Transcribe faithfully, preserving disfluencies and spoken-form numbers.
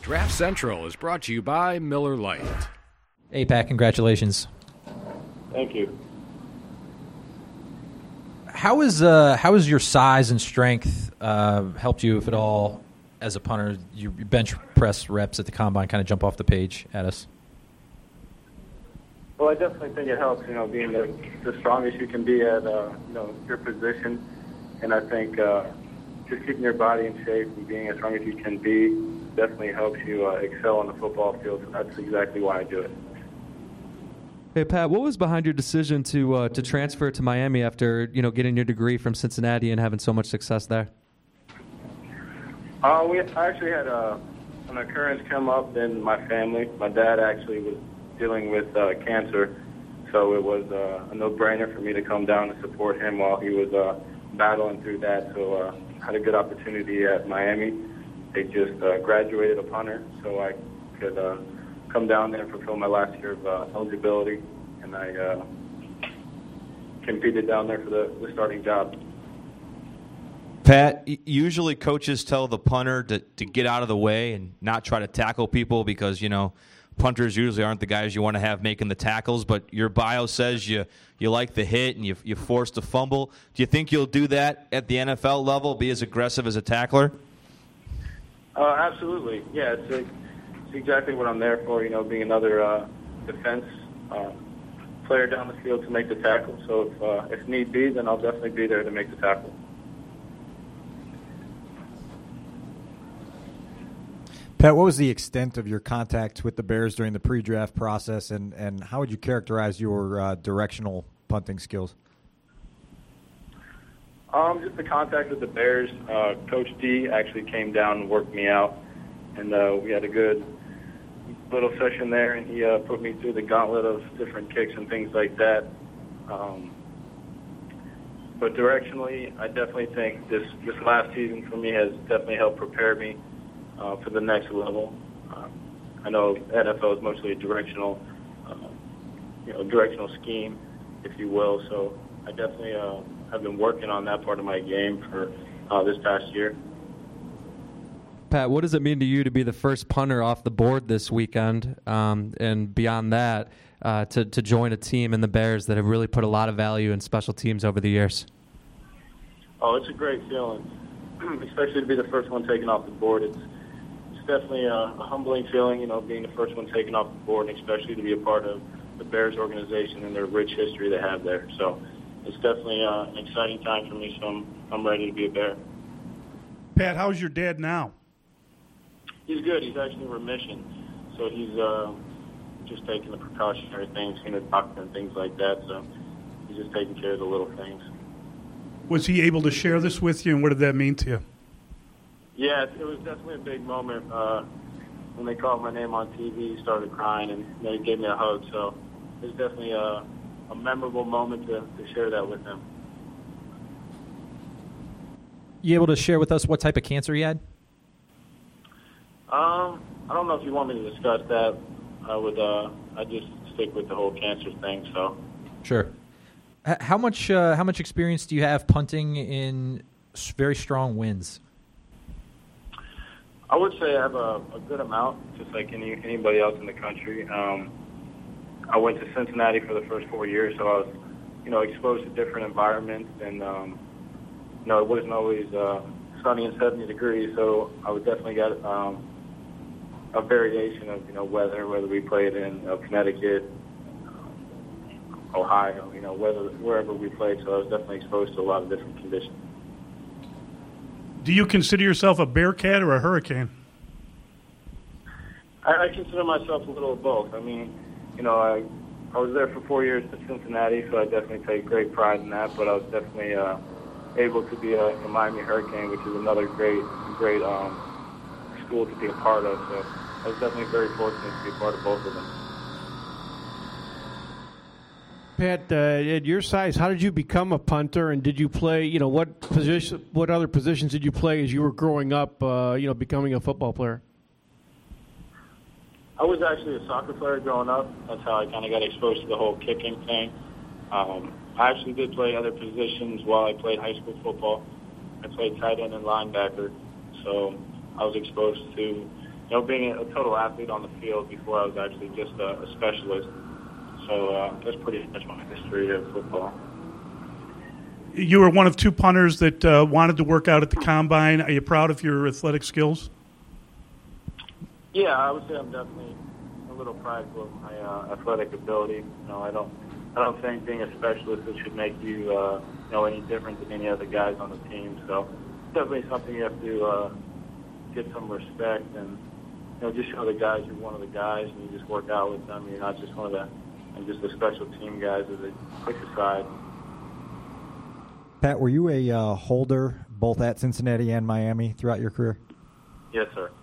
Draft Central is brought to you by Miller Lite. Hey, Pat, congratulations. Thank you. How is uh, how has your size and strength uh, helped you, if at all, as a punter? Your bench press reps at the combine kind of jump off the page at us. Well, I definitely think it helps, you know, being the, the strongest you can be at, uh, you know, your position. And I think uh, just keeping your body in shape and being as strong as you can be definitely helps you uh, excel on the football field. So that's exactly why I do it. Hey, Pat, what was behind your decision to uh, to transfer to Miami after, you know, getting your degree from Cincinnati and having so much success there? Uh, we I actually had a, an occurrence come up in my family. My dad actually was dealing with uh, cancer, so it was uh, a no-brainer for me to come down and support him while he was uh, battling through that. So uh, I had a good opportunity at Miami. They just uh, graduated a punter, so I could uh, come down there and fulfill my last year of uh, eligibility, and I uh, competed down there for the, the starting job. Pat, usually coaches tell the punter to, to get out of the way and not try to tackle people because, you know, punters usually aren't the guys you want to have making the tackles, but your bio says you you like the hit and you you forced a fumble. Do you think you'll do that at the N F L level, be as aggressive as a tackler? Uh, absolutely. Yeah, it's, a, it's exactly what I'm there for, you know, being another uh, defense uh, player down the field to make the tackle. So if, uh, if need be, then I'll definitely be there to make the tackle. Pat, what was the extent of your contact with the Bears during the pre-draft process, and, and how would you characterize your uh, directional punting skills? Um, just the contact with the Bears. Uh, Coach D actually came down and worked me out, and uh, we had a good little session there, and he uh, put me through the gauntlet of different kicks and things like that. Um, but directionally, I definitely think this, this last season for me has definitely helped prepare me Uh, for the next level. Um, I know N F L is mostly a directional, uh, you know, directional scheme, if you will. So I definitely uh, have been working on that part of my game for uh, this past year. Pat, what does it mean to you to be the first punter off the board this weekend, um, and beyond that, uh, to to join a team in the Bears that have really put a lot of value in special teams over the years? Oh, it's a great feeling, especially to be the first one taken off the board. It's definitely a, a humbling feeling, you know, being the first one taken off the board, and especially to be a part of the Bears organization and their rich history they have there. So it's definitely uh, an exciting time for me, so I'm, I'm ready to be a Bear. Pat, how's your dad now? He's good. He's actually in remission. So he's uh, just taking the precautionary things, seeing a doctor and things like that. So he's just taking care of the little things. Was he able to share this with you, and what did that mean to you? Yeah, it was definitely a big moment. Uh, when they called my name on T V, he started crying, and you know, he gave me a hug. So it was definitely a, a memorable moment to, to share that with him. You able to share with us what type of cancer he had? Um, I don't know if you want me to discuss that. I would. Uh, I just stick with the whole cancer thing. So. Sure. H- How much uh, how much experience do you have punting in s- very strong winds? I would say I have a, a good amount, just like any anybody else in the country. Um, I went to Cincinnati for the first four years, so I was, you know, exposed to different environments, and um, you know, it wasn't always uh, sunny and seventy degrees. So I would definitely get um, a variation of, you know, weather, whether we played in uh, Connecticut, Ohio, you know, whether wherever we played. So I was definitely exposed to a lot of different conditions. Do you consider yourself a Bearcat or a Hurricane? I, I consider myself a little of both. I mean, you know, I I was there for four years at Cincinnati, so I definitely take great pride in that. But I was definitely uh, able to be a, a Miami Hurricane, which is another great, great um, school to be a part of. So I was definitely very fortunate to be a part of both of them. Pat, uh, at your size, how did you become a punter, and did you play? You know, what position, what other positions did you play as you were growing up? Uh, you know, becoming a football player. I was actually a soccer player growing up. That's how I kind of got exposed to the whole kicking thing. Um, I actually did play other positions while I played high school football. I played tight end and linebacker, so I was exposed to you know, being a total athlete on the field before I was actually just a, a specialist. So uh, that's pretty much my history of football. You were one of two punters that uh, wanted to work out at the combine. Are you proud of your athletic skills? Yeah, I would say I'm definitely a little prideful of my uh, athletic ability. You know, I don't, I don't think being a specialist it should make you, uh, you know, any different than any other guys on the team. So definitely something you have to uh, get some respect and, you know, just show the guys you're one of the guys and you just work out with them. You're not just one of the, and just the special team guys that they push aside. Pat, were you a uh, holder both at Cincinnati and Miami throughout your career? Yes, sir.